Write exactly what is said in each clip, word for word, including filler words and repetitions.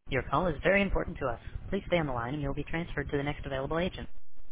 Your call is very important to us. Please stay on the line and you'll be transferred to the next available agent.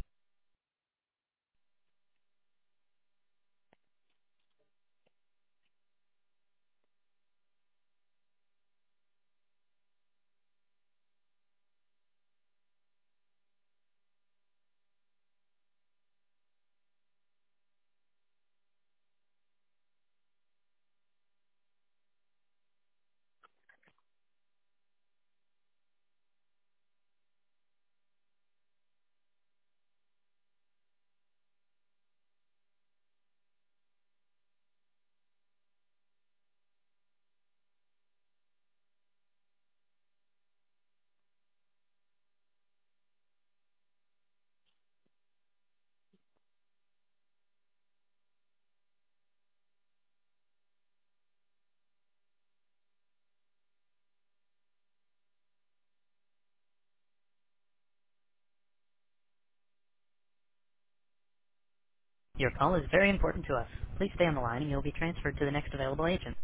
Your call is very important to us. Please stay on the line and you'll be transferred to the next available agent.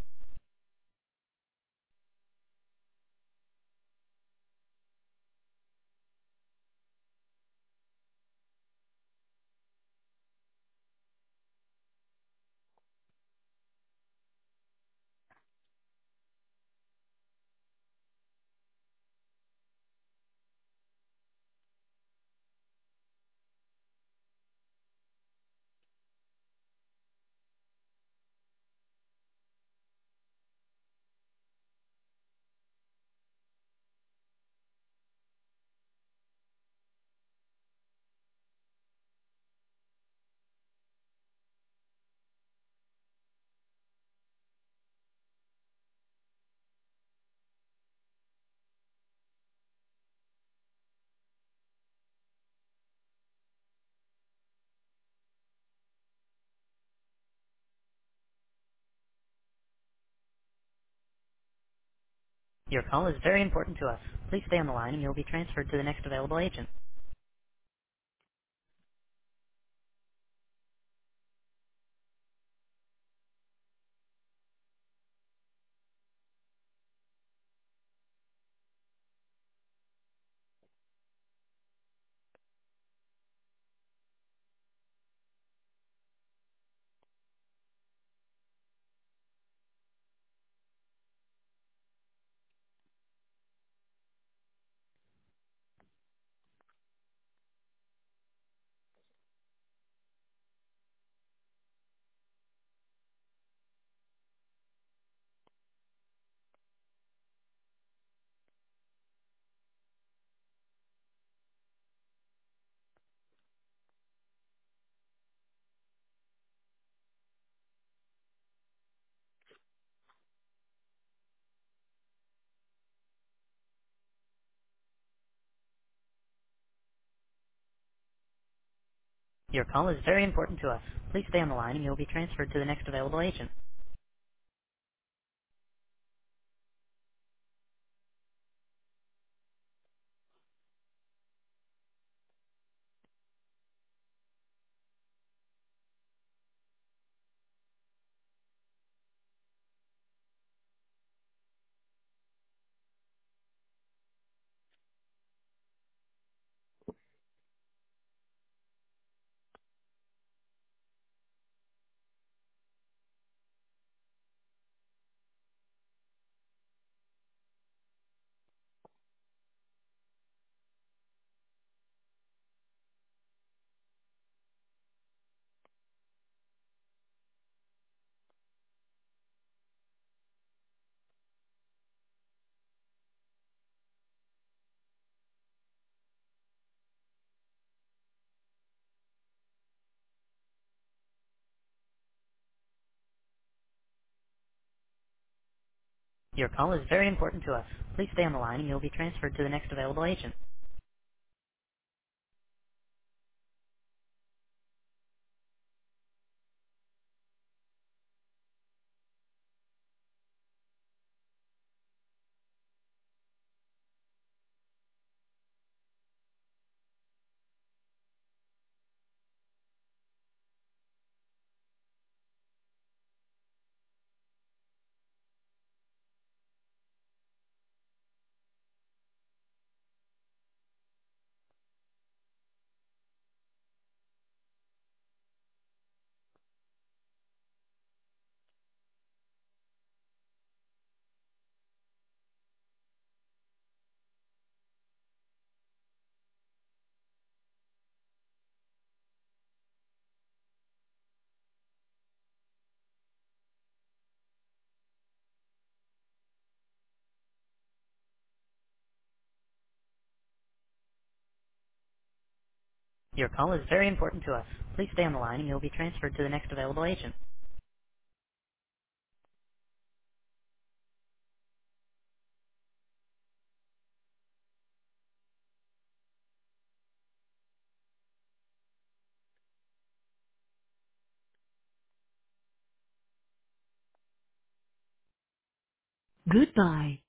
Your call is very important to us. Please stay on the line and you'll be transferred to the next available agent. Your call is very important to us. Please stay on the line and you'll be transferred to the next available agent. Your call is very important to us. Please stay on the line and you'll be transferred to the next available agent. Your call is very important to us. Please stay on the line and you'll be transferred to the next available agent. Goodbye.